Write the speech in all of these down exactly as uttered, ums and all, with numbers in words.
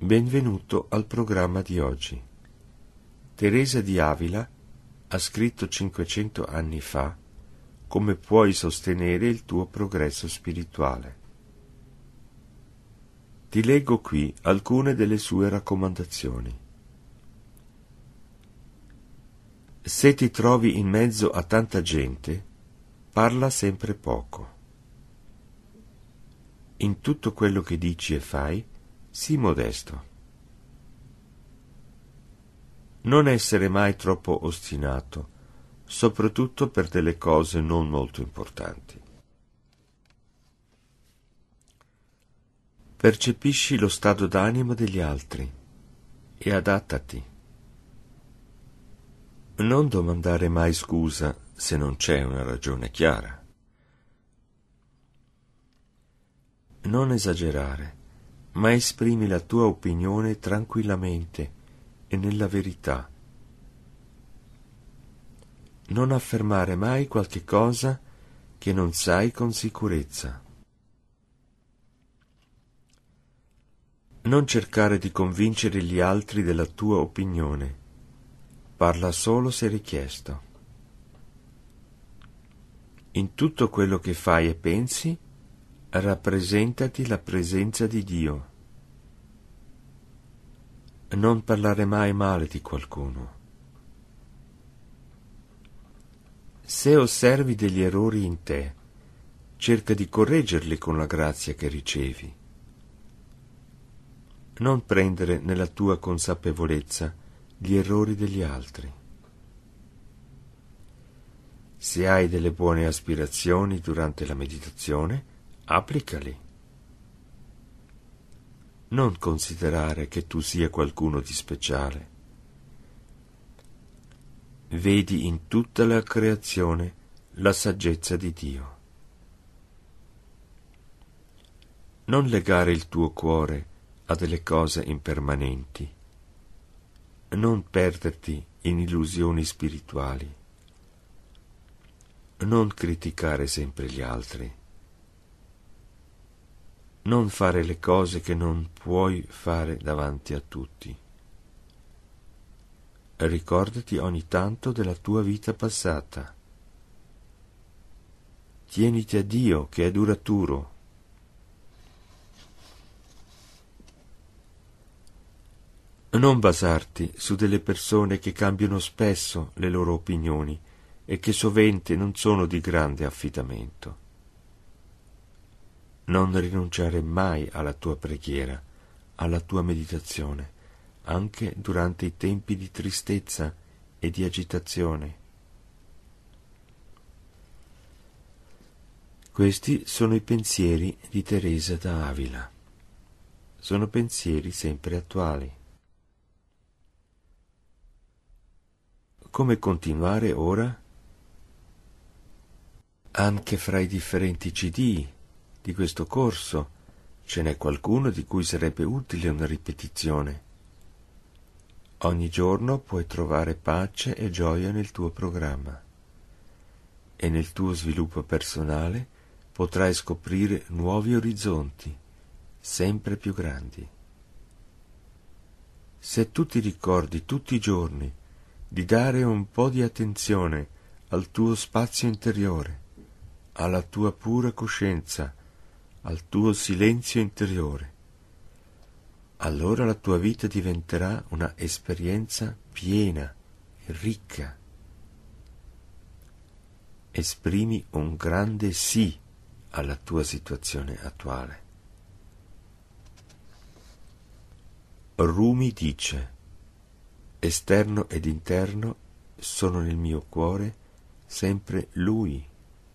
Benvenuto al programma di oggi. Teresa di Avila ha scritto cinquecento anni fa come puoi sostenere il tuo progresso spirituale. Ti leggo qui alcune delle sue raccomandazioni. Se ti trovi in mezzo a tanta gente, parla sempre poco. In tutto quello che dici e fai, sii modesto. Non essere mai troppo ostinato, soprattutto per delle cose non molto importanti. Percepisci lo stato d'animo degli altri e adattati. Non domandare mai scusa se non c'è una ragione chiara. Non esagerare, ma esprimi la tua opinione tranquillamente e nella verità. Non affermare mai qualche cosa che non sai con sicurezza. Non cercare di convincere gli altri della tua opinione. Parla solo se richiesto. In tutto quello che fai e pensi, rappresentati la presenza di Dio. Non parlare mai male di qualcuno. Se osservi degli errori in te, cerca di correggerli con la grazia che ricevi. Non prendere nella tua consapevolezza gli errori degli altri. Se hai delle buone aspirazioni durante la meditazione, applicali. Non considerare che tu sia qualcuno di speciale. Vedi in tutta la creazione la saggezza di Dio. Non legare il tuo cuore a delle cose impermanenti. Non perderti in illusioni spirituali. Non criticare sempre gli altri. Non fare le cose che non puoi fare davanti a tutti. Ricordati ogni tanto della tua vita passata. Tieniti a Dio che è duraturo. Non basarti su delle persone che cambiano spesso le loro opinioni e che sovente non sono di grande affidamento. Non rinunciare mai alla tua preghiera, alla tua meditazione, anche durante i tempi di tristezza e di agitazione. Questi sono i pensieri di Teresa da Avila. Sono pensieri sempre attuali. Come continuare ora? Anche fra i differenti C D di questo corso ce n'è qualcuno di cui sarebbe utile una ripetizione. Ogni giorno puoi trovare pace e gioia nel tuo programma e nel tuo sviluppo personale potrai scoprire nuovi orizzonti, sempre più grandi. Se tu ti ricordi tutti i giorni di dare un po' di attenzione al tuo spazio interiore, alla tua pura coscienza, al tuo silenzio interiore, allora la tua vita diventerà una esperienza piena e ricca. Esprimi un grande sì alla tua situazione attuale. Rumi dice: esterno ed interno sono nel mio cuore sempre Lui.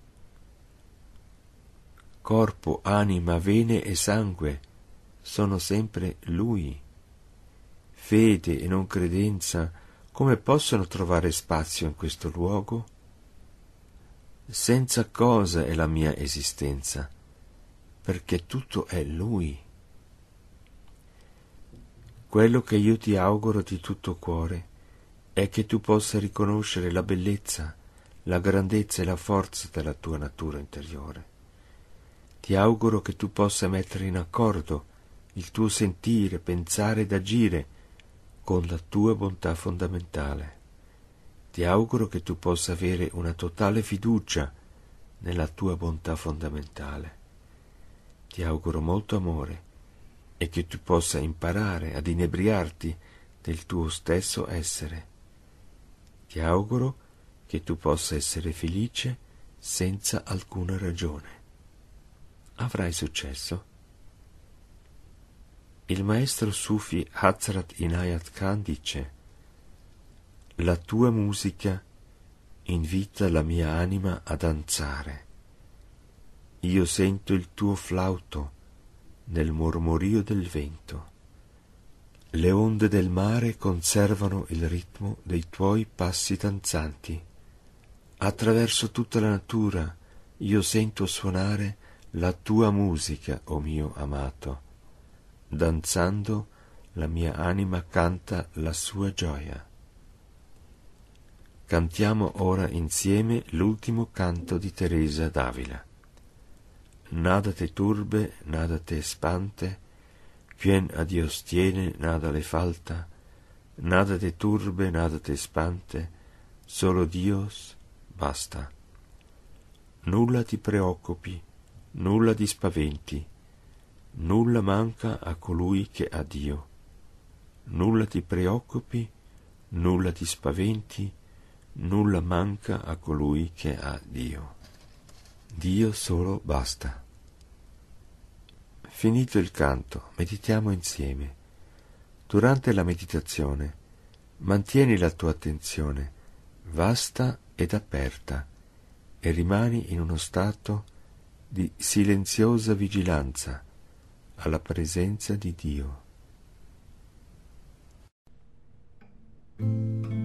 Corpo, anima, vene e sangue sono sempre Lui. Fede e non credenza come possono trovare spazio in questo luogo? Senza cosa è la mia esistenza, perché tutto è Lui. Quello che io ti auguro di tutto cuore è che tu possa riconoscere la bellezza, la grandezza e la forza della tua natura interiore. Ti auguro che tu possa mettere in accordo il tuo sentire, pensare ed agire con la tua bontà fondamentale. Ti auguro che tu possa avere una totale fiducia nella tua bontà fondamentale. Ti auguro molto amore e che tu possa imparare ad inebriarti del tuo stesso essere. Ti auguro che tu possa essere felice senza alcuna ragione. Avrai successo. Il maestro Sufi Hazrat Inayat Khan dice: la tua musica invita la mia anima a danzare. Io sento il tuo flauto nel mormorio del vento. Le onde del mare conservano il ritmo dei tuoi passi danzanti. Attraverso tutta la natura io sento suonare la tua musica, o mio amato. Danzando la mia anima canta la sua gioia. Cantiamo ora insieme l'ultimo canto di Teresa d'Avila. Nada te turbe, nada te espante, quien a Dios tiene nada le falta, nada te turbe, nada te espante, solo Dios basta. Nulla ti preoccupi, nulla ti spaventi, nulla manca a colui che ha Dio. Nulla ti preoccupi, nulla ti spaventi, nulla manca a colui che ha Dio. Dio solo basta. Finito il canto, meditiamo insieme. Durante la meditazione, mantieni la tua attenzione vasta ed aperta e rimani in uno stato di silenziosa vigilanza alla presenza di Dio.